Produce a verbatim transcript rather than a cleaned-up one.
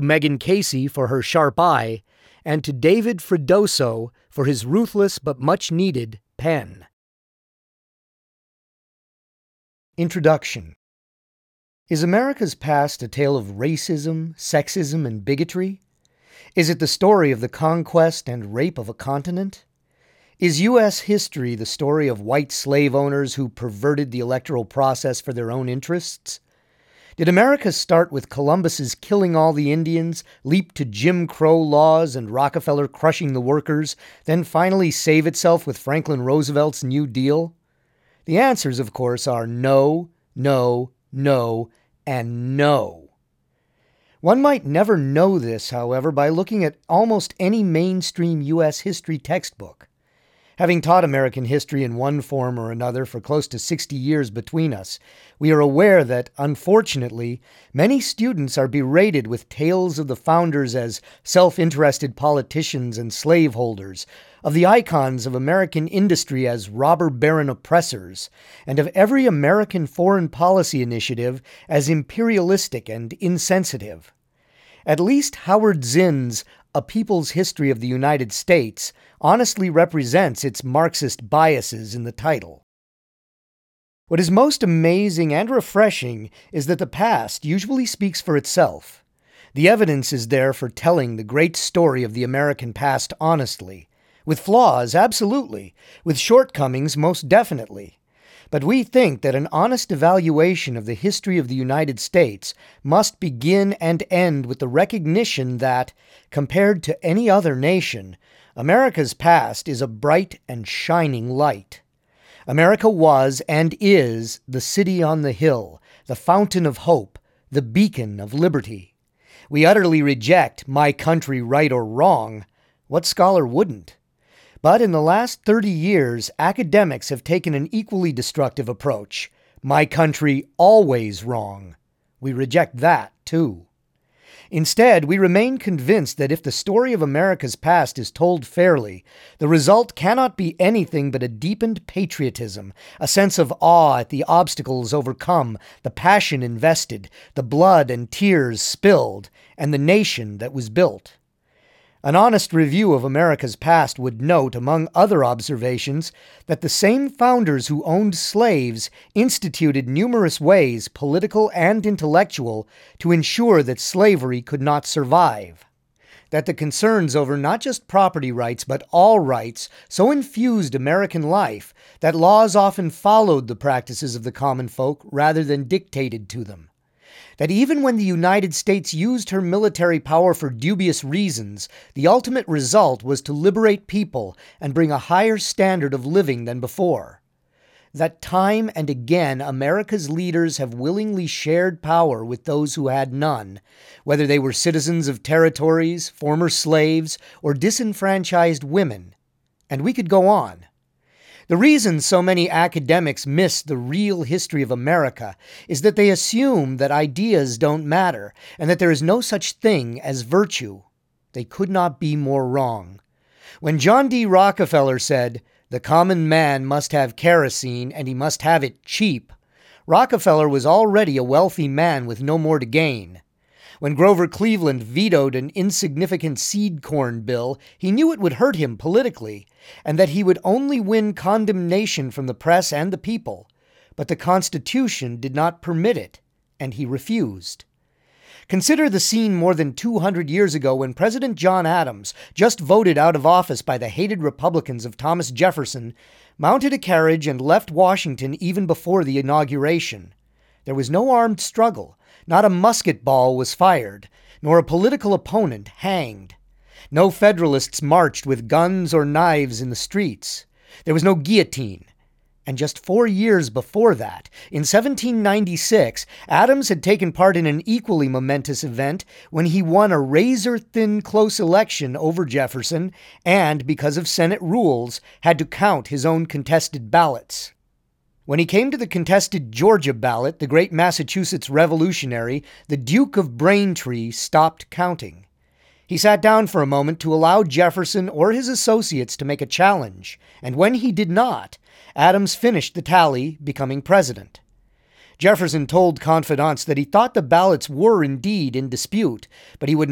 Megan Casey for her sharp eye, and to David Freddoso for his ruthless but much-needed pen. Introduction. Is America's past a tale of racism, sexism, and bigotry? Is it the story of the conquest and rape of a continent? Is U S history the story of white slave owners who perverted the electoral process for their own interests? Did America start with Columbus's killing all the Indians, leap to Jim Crow laws and Rockefeller crushing the workers, then finally save itself with Franklin Roosevelt's New Deal? The answers, of course, are no, no, no, and no. One might never know this, however, by looking at almost any mainstream U S history textbook. Having taught American history in one form or another for close to sixty years between us, we are aware that, unfortunately, many students are berated with tales of the founders as self-interested politicians and slaveholders, of the icons of American industry as robber baron oppressors, and of every American foreign policy initiative as imperialistic and insensitive. At least Howard Zinn's A People's History of the United States honestly represents its Marxist biases in the title. What is most amazing and refreshing is that the past usually speaks for itself. The evidence is there for telling the great story of the American past honestly. With flaws, absolutely. With shortcomings, most definitely. But we think that an honest evaluation of the history of the United States must begin and end with the recognition that, compared to any other nation, America's past is a bright and shining light. America was and is the city on the hill, the fountain of hope, the beacon of liberty. We utterly reject my country right or wrong. What scholar wouldn't? But in the last thirty years, academics have taken an equally destructive approach. My country always wrong. We reject that, too. Instead, we remain convinced that if the story of America's past is told fairly, the result cannot be anything but a deepened patriotism, a sense of awe at the obstacles overcome, the passion invested, the blood and tears spilled, and the nation that was built. An honest review of America's past would note, among other observations, that the same founders who owned slaves instituted numerous ways, political and intellectual, to ensure that slavery could not survive. That the concerns over not just property rights but all rights so infused American life that laws often followed the practices of the common folk rather than dictated to them. That even when the United States used her military power for dubious reasons, the ultimate result was to liberate people and bring a higher standard of living than before. That time and again America's leaders have willingly shared power with those who had none, whether they were citizens of territories, former slaves, or disenfranchised women. And we could go on. The reason so many academics miss the real history of America is that they assume that ideas don't matter and that there is no such thing as virtue. They could not be more wrong. When John D. Rockefeller said, "The common man must have kerosene and he must have it cheap," Rockefeller was already a wealthy man with no more to gain. When Grover Cleveland vetoed an insignificant seed corn bill, he knew it would hurt him politically, and that he would only win condemnation from the press and the people. But the Constitution did not permit it, and he refused. Consider the scene more than two hundred years ago when President John Adams, just voted out of office by the hated Republicans of Thomas Jefferson, mounted a carriage and left Washington even before the inauguration. There was no armed struggle. Not a musket ball was fired, nor a political opponent hanged. No Federalists marched with guns or knives in the streets. There was no guillotine. And just four years before that, in seventeen ninety-six, Adams had taken part in an equally momentous event when he won a razor-thin close election over Jefferson and, because of Senate rules, had to count his own contested ballots. When he came to the contested Georgia ballot, the great Massachusetts revolutionary, the Duke of Braintree, stopped counting. He sat down for a moment to allow Jefferson or his associates to make a challenge, and when he did not, Adams finished the tally, becoming president. Jefferson told confidants that he thought the ballots were indeed in dispute, but he would